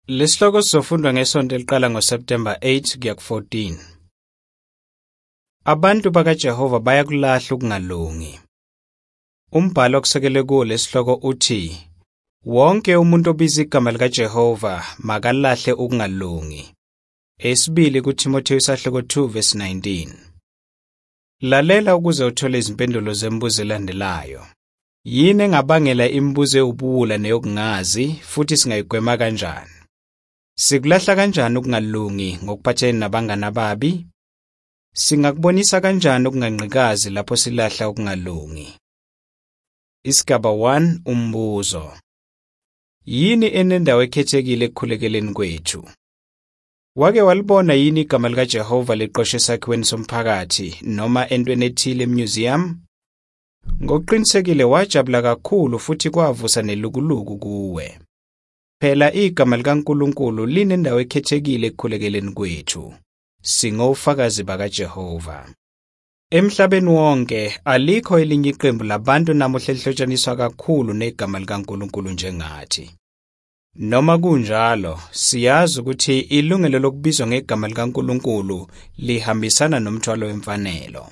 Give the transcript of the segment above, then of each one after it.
Lesihloko sizofundwa ngesonto eliqala ngoSeptember 8 kuya ku-14. Abantu bakaJehova bayakulahla ukungalungi. Umbhalo okusekelwe kuwo lesihloko uthi, wonke umuntu obiza igama likaJehova makalahle ukungalungi. Esibili kuTimotheyu isahloko 2 verse 19. Lalela ukuze uthole izimpendulo zemibuzo elandelayo. Yini engabangela imibuzo ewubuwula neyokungazi futhi singayigwema kanjani? Sikulahla kanjani ukungalungi ngokuphathene nabangane ababi? Singakubonisa kanjani ukunganqikazi lapho silahla ukungalungi? Isigaba 1 umbuzo. Yini enendawo ekhethekile ekukhulekeleni kwethu? Wake walibona yini igama likaJehova liqoshwe esakhiweni somphakathi noma entweni ethile emuseum? Ngokuqinisekile wajabula kakhulu futhi kwavusa nelukuluku kuwe. Phela igama likaNkulunkulu linendawo ekhethekile ekukhulekeleni kwethu. Singofakazi bakaJehova. Emhlabeni wonke alikho elinye iqembu labantu namuhla elihlotshaniswa kakhulu negama likaNkulunkulu njengathi. Noma kunjalo, siyazi ukuthi ilungelo lokubizwa ngegama likaNkulunkulu lihambisana nomthwalo wemfanelo.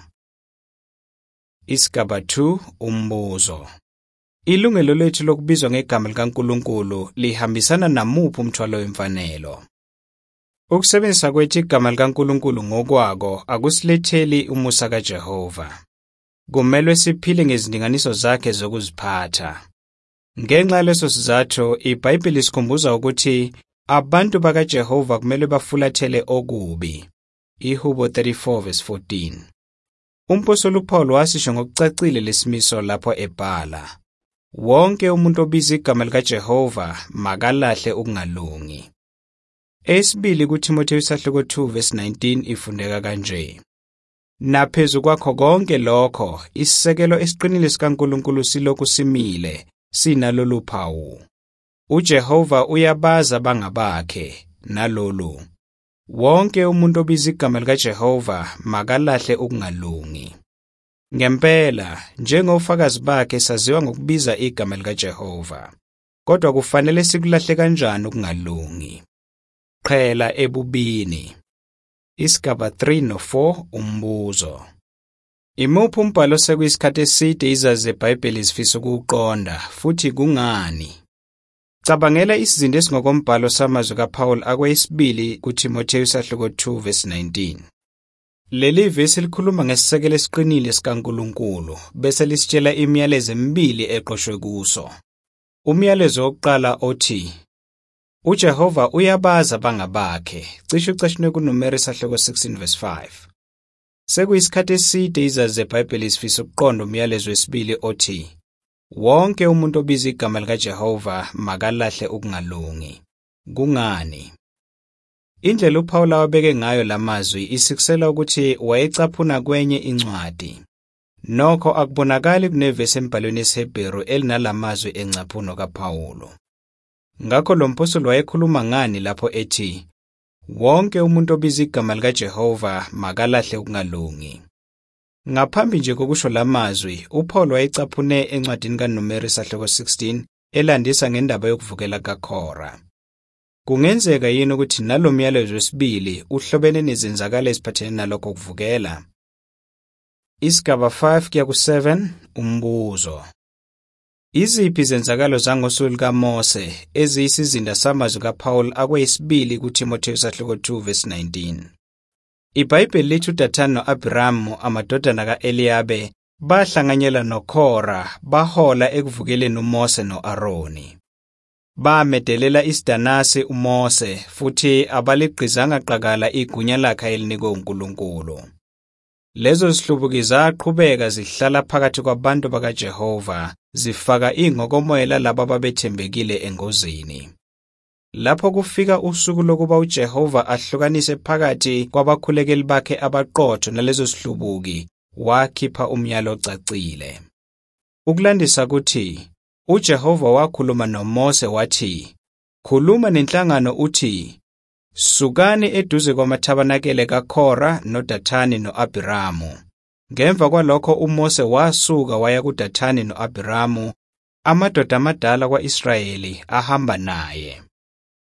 Isigaba 2 umbuzo. Ilungelo lethu lokubizwa ngegama likaNkulunkulu lihambisana namuphi umthwalo wemfanelo? Ukusebenzisa kwethu igama likaNkulunkulu ngokwako akusiletheli umusa kaJehova. Kumele siphile ngezindinganiso zakhe zokuziphatha. Ngenxa yaleso sizathu, iBhayibheli sikhumbuza ukuthi abantu bakaJehova kumele bafulathele okubi. IHubo 34 verse 14. Umpostoli uPaul wasisho ngokucacile lesimiso lapho ebhala, wonke umuntu obiza igama likaJehova makalahle ukungalungi. Esibili kuTimotheyu isahloko 2 verse 19 ifundeka kanje. Naphezu kwakho konke lokho, isisekelo esiqinile sikaNkulunkulu silokhu simile, sinalolu phawu. uJehova uyabaza bangabakhe, nalolu. Wonke umuntu obiza igama likaJehova makalahle ukungalungi. Ngempela, njengofakazi bakhe saziwa ngokubiza igama likaJehova. Kodwa kufanele sikulahle kanjani ukungalungi? Qhela ebubini. Isigaba 3 no-4 umbuzo. Imuphi umbhalo sekuyisikhathi eside izazi zeBhayibheli zifisa ukuwuqonda futhi kungani? Cabangela isizinda esingokombhalo samazwi kaPaul akwesibili kuTimotheyu isahloko 2 verse 19. Leli vesi likhuluma ngesisekelo esiqinile sikaNkulunkulu bese lisitshela imiyalezo emibili eqoshwe kuso. Umyalezo wokuqala othi, uJehova uyabaza bangabakhe, cishe ucashunwe kuNumeri isahloko 16 verse 5. Sekuyisikhathi eside izazi zeBhayibheli zifisa ukuqonda umyalezo wesibili othi, wonke umuntu obiza igama likaJehova makalahle ukungalungi. Kungani? Indlela uPaul awabeke ngayo lamazwi isikusela ukuthi wayecaphuna kwenye incwadi. Nokho akubonakali kunevesi embhalweni yesiHebheru elinalamazwi encaphuno kaPawulo. Ngakho lo mpostoli wayekhuluma ngani lapho ethi, wonke umuntu obiza igama likaJehova makalahle ukungalungi? Ngaphambi nje kokusho lamazwi, uPaul wayecaphune encwadini kaNumeri isahloko 16 elandisa ngendaba yokuvukela kaKhora. Kungenzeka yini ukuthi nalo myalezo wesibili uhlobene nezenzakalo eziphathene nalokho kuvukela? Isigaba 5 kuya ku-7 umbuzo. Iziphi izenzakalo zangosuku likaMose eziyisizinda samazwi kaPaul akwesibili kuTimotheyu isahloko 2 verse 19? IBhayibheli lithi uDathani no-Abhiramu amadodana ka-Eliyabe bahlanganyela noKhora bahola ekuvukeleni uMose no-Aroni. Bamedelela isidanasi uMose futhi abaligqizanga qakala igunya lakhe elinikwe uNkulunkulu. Lezo zihlubuki zaqhubeka zihlala phakathi kwabantu bakaJehova, zifaka ingokomoya labo ababethembekile engozini. Lapho kufika usuku lokuba uJehova ahlukanise phakathi kwabakhulekeli bakhe abaqotho nalezo zihlubuki, wakhipha umyalo ocacile. Ukulandisa kuthi, uJehova wakhuluma noMose wathi, khuluma nenhlangano uthi, sukani eduze kwamathabanakele kaKhora noDathani no-Abhiramu. Ngemva kwalokho uMose wasuka waya kuDathani no-Abhiramu, amadoda amadala kwa-Israyeli ahamba naye.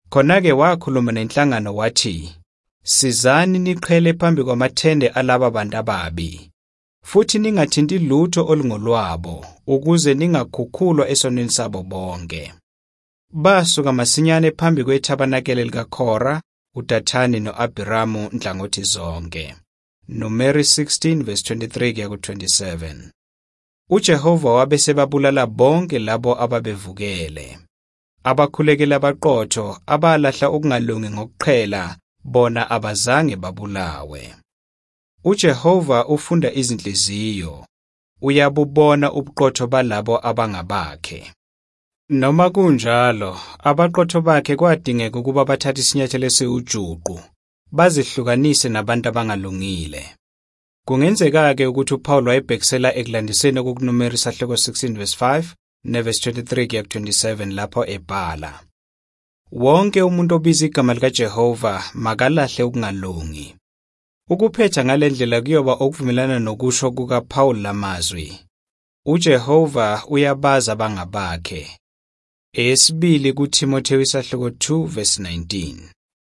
Khona-ke wakhuluma nenhlangano wathi, "Sizani niqhele phambi kwamathende alaba bantu ababi, futhi ningathinti lutho olungolwabo, ukuze ningakhukhulwa esonweni sabo bonke." Basuka masinyane phambi kwethabanakele likaKhora, uDathani no-Abhiramu nhlangothi zonke. Numeri 16 verse 23 kuya ku-27. UJehova wabe sebabulala bonke labo ababevukele. Abakhulekela abaqotho abalahla ukungalungi ngokuqhela, bona abazange babulawe. UJehova ufunda izinhliziyo, uyabubona ubuqotho balabo abangabakhe. Noma kunjalo, abaqotho bakhe kwadingeka ukuba bathathe isinyathelo esiwujuqu, bazihlukanise nabantu abangalungile. Kungenzeka-ke ukuthi uPaul wayebhekisela ekulandiseni okuNumeri isahloko 16 verse 5 neverse 23 kuya ku-27 lapho ebhala, "Wonke umuntu obiza igama likaJehova makalahle ukungalungi." Ukuphetha ngale ndlela kuyoba okuvumelana nokusho kukaPaul lamazwi, "UJehova uyabaza abangabakhe." Eyesibili kuTimotheyu isahloko 2 verse 19.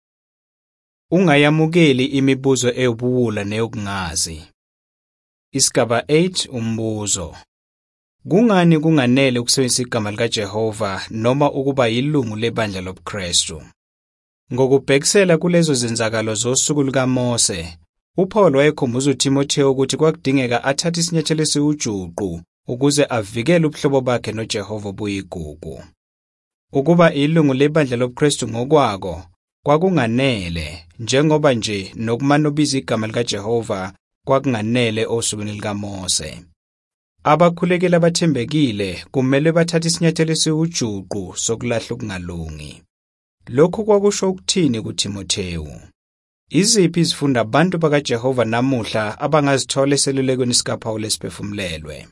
Ungayamukeli imibuzo ewubuwula neyokungazi. Isigaba 8 umbuzo. Kungani kunganele ukusebenzisa igama likaJehova noma ukuba yilungu lebandla lobuKristu? Ngokubhekisela kulezo zenzakalo zosuku lukaMose, uPaul wayekhumbuza uTimotheyu ukuthi kwakudingeka athathe isinyathelo esiwujuqu ukuze avikele ubuhlobo bakhe noJehova obuyigugu. Ukuba ilungu lebandla lobuKristu ngokwako kwakunganele, njengoba nje nokumane ubiza igama likaJehova kwakunganele osukwini likaMose. Abakhulekeli abathembekile kumele bathathe isinyathelo esiwujuqu sokulahla ukungalungi. Lokhu kwakusho ukuthini kuTimotheyu? Iziphi izifundo abantu bakaJehova namuhla abangazithola eselulekweni sikaPaul esiphefumulelwe?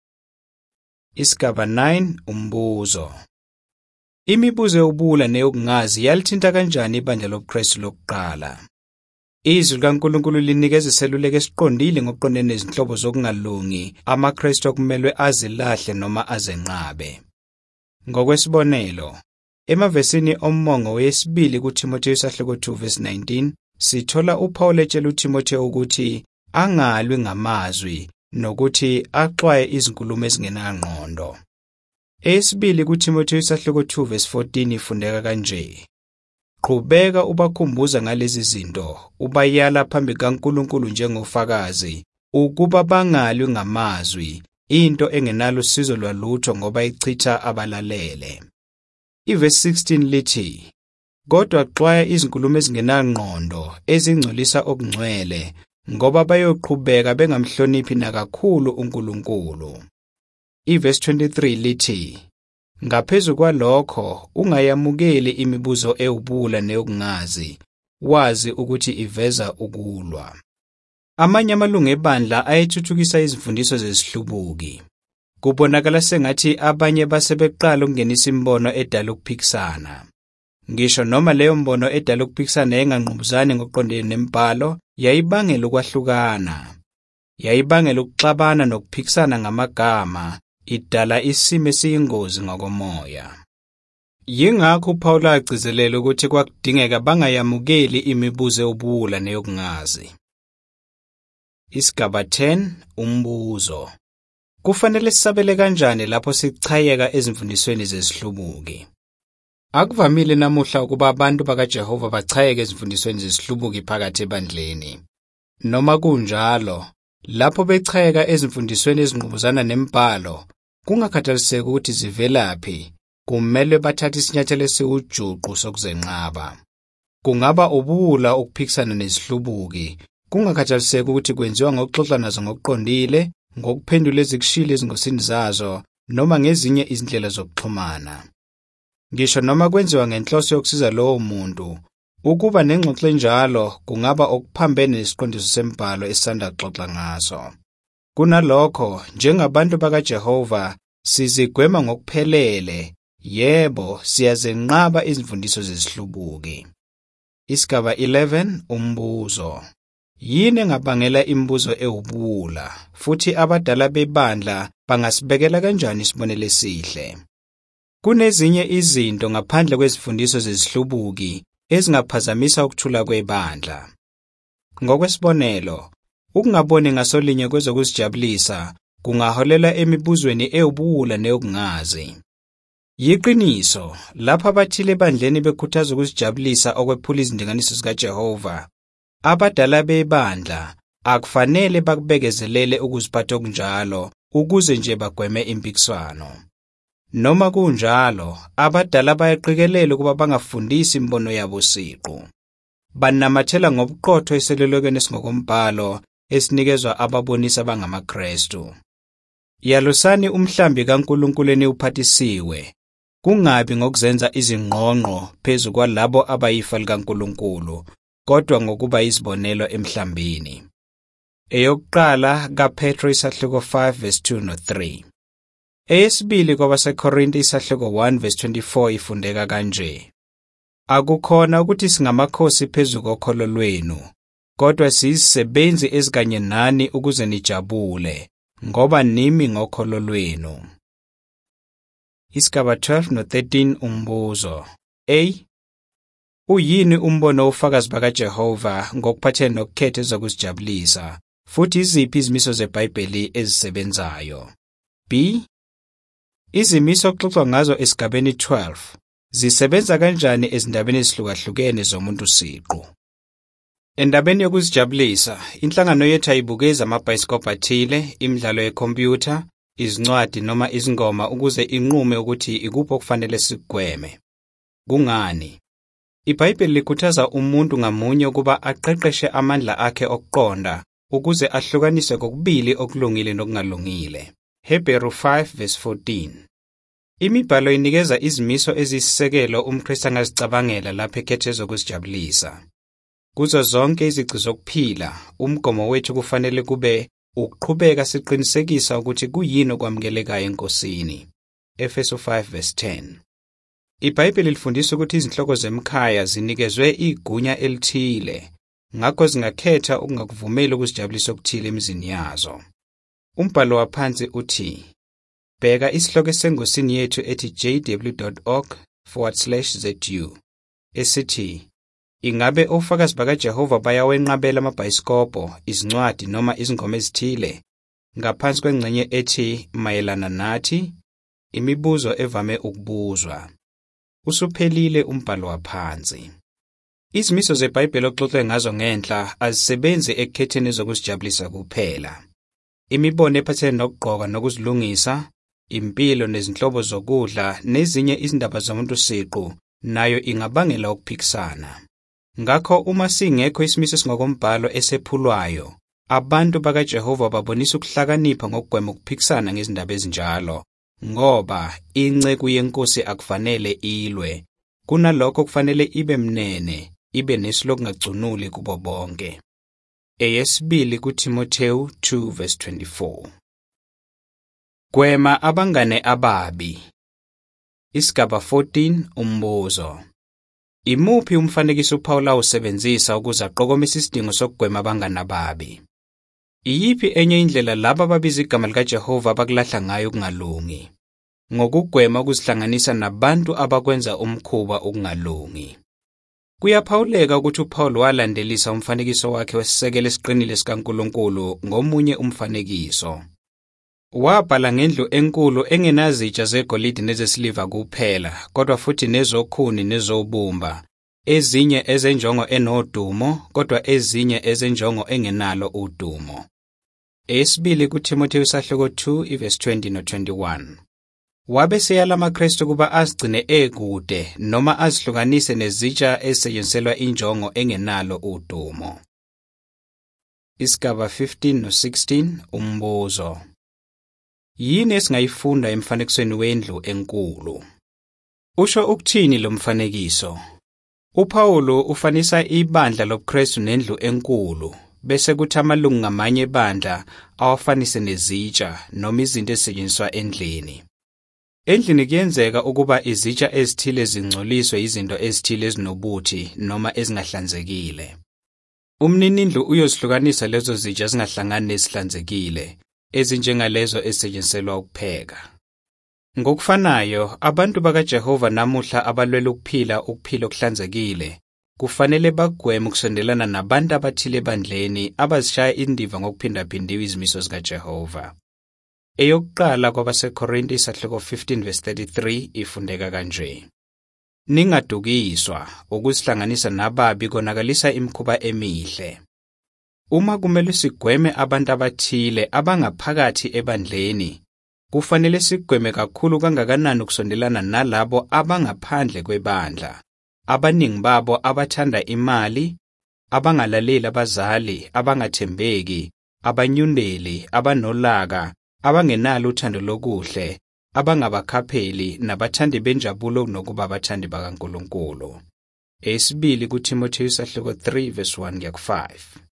Isigaba 9 umbuzo. Imibuzo yobuwula neyokungazi yalithinta kanjani ibandla lobuKristu lokuqala? Izwi likaNkulunkulu linikeza iseluleko esiqondile ngokuqondene nezinhlobo zokungalungi amaKristu okumelwe azilahle noma azenqabe. Ngokwesibonelo, emavesini ommongo wesibili kuTimotheyu isahloko 2 verse 19 sithola uPaul etshela uTimotheyu ukuthi angalwi ngamazwi nokuthi axwaye izinkulumo ezingenangqondo. Esibili kuTimotheyu isahloko 2 verse 14 ifundeka kanje: "Qhubeka ubakhumbuza ngalezi zinto, ubayala phambi kaNkulunkulu njengofakazi, ukuba bangalwi ngamazwi, into engenalo usizo lwalutho ngoba ichitha abalalele." Iverse 16 lithi, "Kodwa xwaya izinkulumo ezingenangqondo ezingcolisa okungcwele, ngoba bayoqhubeka bengamhloniphi nakakhulu uNkulunkulu." Iverse 23 lithi, "Ngaphezu kwalokho ungayamukeli imibuzo ewubuwula neyokungazi, wazi ukuthi iveza ukulwa." Amanye amalungu ebandla ayethuthukisa izimfundiso zesihlubuki. Kubonakala sengathi abanye basebeqala ukungenisa imbono edala ukuphikisana. Ngisho noma leyo mbono edala ukuphikisana enganqubuzani ngokuqondene nemibhalo, yayibangela ukwahlukana. Yayibangela ukuxabana nokuphikisana ngamagama, idala isimo esiyingozi ngokomoya. Yingakho uPaul agcizelela ukuthi kwakudingeka bangayamukeli imibuzo yobuwula neyokungazi. Isigaba 10 umbuzo. Kufanele sisabele kanjani lapho sichayeka ezimfundisweni zesihlubuki? Akuvamile namuhla ukuba abantu bakaJehova bachayeke ezimfundisweni zesihlubuki phakathi ebandleni. Noma kunjalo, lapho bechayeka ezimfundisweni ezinqubuzana nemibhalo, kungakhathaliseki ukuthi zivelaphi, kumele bathathe isinyathelo esiwujuqu sokuzenqaba. Kungaba ubuwula ukuphikisana nezihlubuki, kungakhathaliseki ukuthi kwenziwa ngokuxoxa nazo ngokuqondile, ngokuphendula ezikushilo ezingosini zazo, noma ngezinye izindlela zokuxhumana. Ngisho noma kwenziwa ngenhloso yokusiza lowo muntu, ukuba nengxoxo enjalo kungaba okuphambene nesiqondiso sembhalo esisanda kuxoxa ngaso. Kunalokho, njengabantu bakaJehova, sizigwema ngokuphelele, yebo, siyazenqaba izimfundiso zesihlubuki. Isigaba 11 umbuzo. Yini engabangela imibuzo ewubuwula, futhi abadala bebandla bangasibekela kanjani isibonelo esihle? Kunezinye izinto ngaphandle kwezifundiso zezihlubuki ezingaphazamisa ukuthula kwebandla. Ngokwesibonelo, ukungaboni ngasolinye kwezokuzijabulisa kungaholela emibuzweni ewubuwula neyokungazi. Yiqiniso, lapho abathile ebandleni bekhuthaza ukuzijabulisa okwephula izindinganiso zikaJehova, abadala bebandla akufanele bakubekezelele ukuziphatha okunjalo ukuze nje bagweme impikiswano. Noma kunjalo, abadala bayaqikelele ukuba bangafundisi imbono yabo siqu. Banamathela ngobuqotho eselulekweni esingokombhalo esinikezwa ababonisi abangamaKristu. Yalusani umhlambi kaNkulunkulu eniwuphathisiwe, kungabi ngokuzenza izingqongqo phezu kwalabo abayifa likaNkulunkulu, kodwa ngokuba izibonelo emhlambini. Eyokuqala kaPetro isahluko 5 verse 2 no 3. Eyesibili kwabaseKorinte isahluko 1 verse 24 ifundeka kanje: Akukhona ukuthi singamakhosi phezu kokholo lwenu, kodwa siyizisebenzi ezikanye nani ukuze nijabule, ngoba nimi ngokholo lwenu. Isigaba 12 no 13 umbuzo. A. Uyini umbono wofakazi bakaJehova ngokuphathene nokukhetha ezokuzijabulisa, futhi iziphi izimiso zeBhayibheli ezisebenzayo? B. Izimiso okuxoxwa ngazo esigabeni 12 zisebenza kanjani ezindabeni ezihlukahlukene zomuntu siqu? Endabeni yokuzijabulisa, inhlangano yethu ayibukezi amabhayisikobho athile, imidlalo yekhompyutha, izincwadi noma izingoma ukuze inqume ukuthi ikuphi okufanele sikugweme. Kungani? IBhayibheli likhuthaza umuntu ngamunye ukuba aqeqeshe amandla akhe okuqonda ukuze ahlukanise kokubili okulungile nokungalungile. Hebrew 5 verse 14. Imibhalo inikeza izimiso eziyisisekelo umKristu angazicabangela lapho ekhetha ezokuzijabulisa. Kuzo zonke izici zokuphila, umgomo wethu kufanele kube ukuqhubeka siqinisekisa ukuthi kuyini okwamukelekayo eNkosini. Efeso 5 verse 10. IBhayibheli lifundisa ukuthi izinhloko zemkhaya zinikezwe igunya elithile, ngakho zingakhetha ukungakuvumeli ukuzijabulisa okuthile emizini yazo. Umbhalo waphansi uthi, bheka isihloko esengosini yethu ethi jw.org/zu, esithi, ingabe ofakazi bakaJehova bayawenqabela amabhayisikobho, izincwadi noma izingoma ezithile? Ngaphansi kwengxenye ethi mayelana nathi, imibuzo evame ukubuzwa. Usuphelile umbhalo waphansi. Izimiso zeBhayibheli okuxoxwe ngazo ngenhla azisebenzi ekukhetheni ezokuzijabulisa kuphela. Imibono ephathene nokugqoka nokuzilungisa, impilo nezinhlobo zokudla nezinye izindaba zomuntu siqu nayo ingabangela ukuphikisana. Ngakho uma singekho isimiso esingokombhalo esephulwayo, abantu bakaJehova babonisa ukuhlakanipha ngokugwema ukuphikisana ngezindaba ezinjalo, ngoba inceku yenkosi akufanele ilwe, kunalokho kufanele ibe mnene, ibe nesilokungacunuli kubo bonke. Eyesibili kuTimotheyu 2 verse 24. Gwema abangane ababi. Isigaba 14 umbuzo. Imuphi umfanekiso uPawulu awusebenzisa ukuze aqokomise isidingo sokugwema abangane ababi? Iyiphi enye indlela laba ababiza igama likaJehova abakulahla ngayo ukungalungi? Ngokugwema ukuzihlanganisa nabantu abakwenza umkhuba ukungalungi. Kuyaphawuleka ukuthi uPawulu walandelisa umfanekiso wakhe wesisekelo esiqinile sikaNkulunkulu ngomunye umfanekiso. Wabhala ngendlu enkulu engenazitsha zegolide nezesiliva kuphela, kodwa futhi nezokhuni nezobumba, ezinye ezenjongo enodumo, kodwa ezinye ezenjongo engenalo udumo. Esibili kuTimotheyu isahluko 2 verse 20 no 21. Wabe seyala amaKristu kuba azigcine ekude noma azihlukanise nezitsha ezisetshenziselwa injongo engenalo udumo. Isigaba 15 no 16 umbuzo. Yini esingayifunda emfanekisweni wendlu enkulu? Usho ukuthini lo mfanekiso? UPawulu ufanisa ibandla lobuKristu nendlu enkulu, bese kuthi amalungu ngamanye ebandla awafanise nezitsha noma izinto ezisetshenziswa endlini. Endlini kuyenzeka ukuba izitsha ezithile zingcoliswe izinto ezithile ezinobuthi noma ezingahlanzekile. Umninindlu uyozihlukanisa lezo zitsha ezingahlangani nezihlanzekile, ezinjengalezo ezisetshenziselwa ukupheka. Ngokufanayo, abantu bakaJehova namuhla abalwela ukuphila okuhlanzekile kufanele bagweme ukusondelana nabantu abathile ebandleni abazishaya indiva ngokuphindaphindiwe izimiso zikaJehova. Eyokuqala kwabaseKorinti 15:33 ifundeka kanje: Ningadukiswa, ukuzihlanganisa nababi konakalisa imikhuba emihle. Uma kumele sigweme abantu abathile abangaphakathi ebandleni, kufanele sigweme kakhulu kangakanani ukusondelana nalabo abangaphandle kwebandla, abaningi babo abathanda imali, abangalaleli abazali, abangathembeki, abanyundeli, abanolaka, abangenalo uthando lokuhle, abangabakhapheli, nabathandi benjabulo nokuba abathandi bakaNkulunkulu. Esibili kuTimotheyu 3:1-5.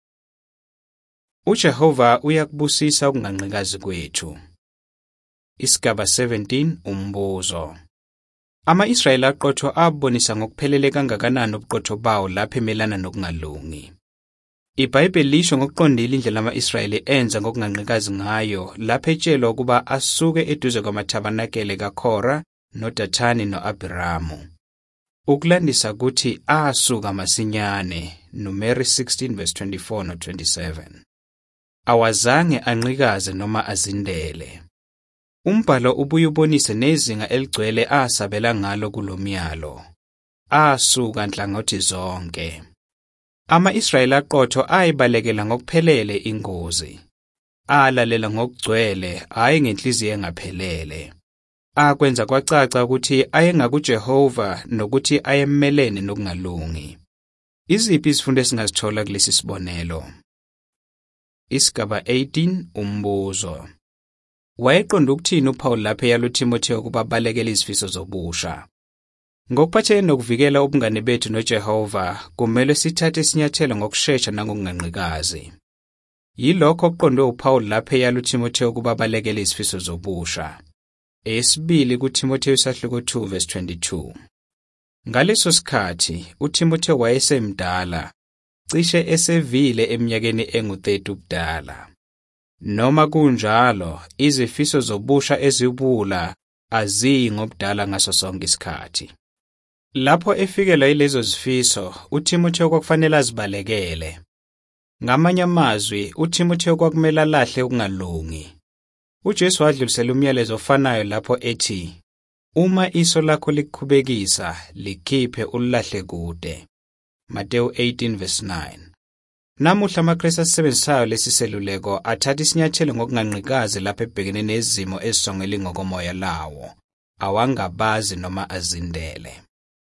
uJehova uyakubusisa ukunganqikazi kwethu. Isigaba 17 umbuzo. Ama-Israyeli aqotho abonisa ngokuphelele kangakanani ubuqotho bawo lapho emelana nokungalungi. IBhayibheli lisho ngokuqondile indlela ama-Israyeli enza ngokunganqikazi ngayo lapho etshelwa ukuba asuke eduze kwamathabanakele kaKhora, noDathani no-Abhiramu. Ukulandisa ukuthi asuka masinyane, Numeri 16:24-27. Awazange anqikaze noma azindele. Umbhalo ubuye ubonise nezinga eligcwele asabela ngalo kulomyalo. Asuka nhlangothi zonke. Ama-Israyeli aqotho ayibalekela ngokuphelele ingozi. Alalela ngokugcwele, hayi ngenhliziyo engaphelele. Akwenza kwacaca ukuthi ayengakuJehova nokuthi ayemelene nokungalungi. Iziphi izifundo esingazithola kulesi sibonelo? Isigaba 18 umbuzo. Wayeqonda ukuthini uPaul lapho eyala uTimotheyu ukuba abalekele izifiso zobusha? Ngokuphathele nokuvikela ubungane bethu noJehova, kumele sithathe isinyathelo ngokusheshsha nangokunganqikazi. Yilokho okuqondwe uPaul lapho eyala uTimotheyu ukuba abalekele izifiso zobusha. Esibili kuTimotheyu 2:22. Ngaleso sikhathi uTimotheyu wayesemdala, cishe esevile eminyakeni engu-30 ubudala. Noma kunjalo, izifiso zobusha ezibula aziyi ngobudala ngaso sonke isikhathi. Lapho efikelwa yilezo zifiso, uTimotheyu kwakufanele azibalekele. Ngamanye amazwi, uTimotheyu kwakumele alahle ukungalungi. uJesu wadlulisela umyalezo ofanayo lapho ethi, "Uma iso lakho likukhubekisa, likhiphe ulilahle kude." Mateyu 18:9. Namuhla amaKristu asisebenzisayo lesi seluleko athatha isinyathelo ngokunganqikazi lapho ebhekene nezimo ezisongela ngokomoya lawo, awangabazi noma azindele.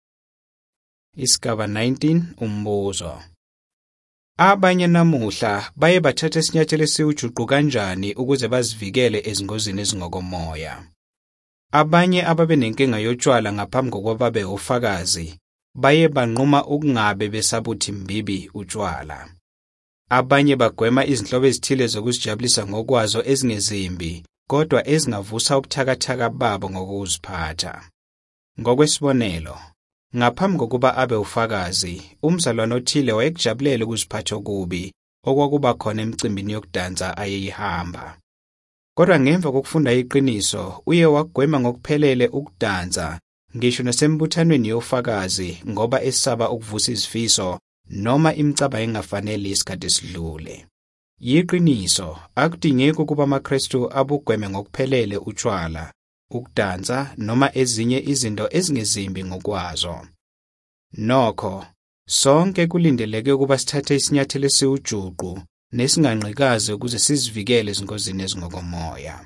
Isigaba 19 umbuzo. Abanye namuhla baye bathatha isinyathelo esiwujuqu kanjani ukuze bazivikele ezingozini ezingokomoya? Abanye ababe nenkinga yotshwala ngaphambi kokuba babe ufakazi, baye banquma ukungabe besabuthi mbibi utshwala. Abanye bagwema izinhlobo ezithile zokuzijabulisa ngokwazo ezingezimbi, kodwa ezingavusa ubuthakathaka babo ngokuziphatha. Ngokwesibonelo, ngaphambi kokuba abe ufakazi, umzalwane othile wayekujabulela ukuziphatha okubi, okwakuba khona emicimbini yokudansa ayeyihamba. Kodwa ngemva kokufunda iqiniso, uye wagwema ngokuphelele ukudansa, ngisho nasembuthanweni yofakazi, ngoba esaba ukuvusa izifiso noma imicaba engafanele isikhathi esidlule. Yiqiniso, akudingeki ukuba amaKristu abugweme ngokuphelele utshwala, ukudansa noma ezinye izinto ezingezimbi ngokwazo. Nokho, sonke kulindeleke ukuba sithathe isinyathelo esiwujuqu nesinganqikazi ukuze sizivikele ezingozini ezingokomoya.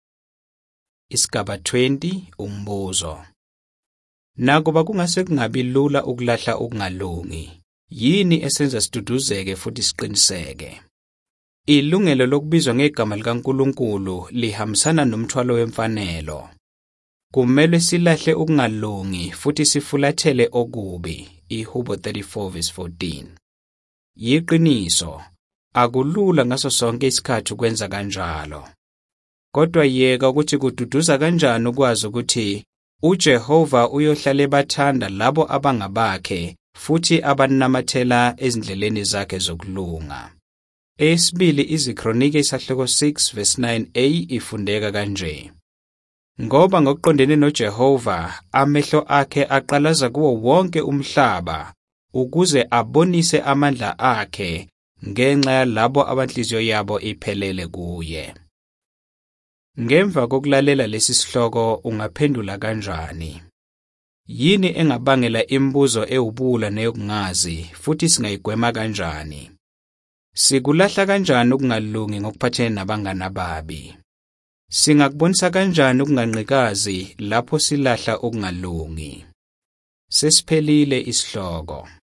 Isigaba 20 umbuzo. Nakuba kungase kungabi lula ukulahla ukungalungi, yini esenza siduduzeke futhi siqiniseke? Ilungelo lokubizwa ngegama likaNkulunkulu lihambisana nomthwalo wemfanelo. Kumele silahle ukungalungi futhi sifulathele okubi. IHubo 34:14. Yiqiniso, akulula ngaso sonke isikhathi ukwenza kanjalo. Kodwa yeka ukuthi kududuza kanjani ukwazi ukuthi uJehova uyohlala ebathanda labo abangabakhe futhi abanamathela ezindleleni zakhe zokulunga. Esibili iziKronike 6:9a ifundeka kanje: Ngoba ngokuqondene noJehova amehlo akhe aqalaza kuwo wonke umhlaba ukuze abonise amandla akhe ngenxa yalabo abanhliziyo yabo iphelele kuye. Ngemva kokulalela lesi sihloko ungaphendula kanjani? Yini engabangela imibuzo ewubula neyokungazi futhi singayigwema kanjani? Sikulahla kanjani ukungalungi ngokuphathene nabangani ababi? Singakubonisa kanjani ukunganqikazi lapho silahla ukungalungi? Sesiphelile isihloko.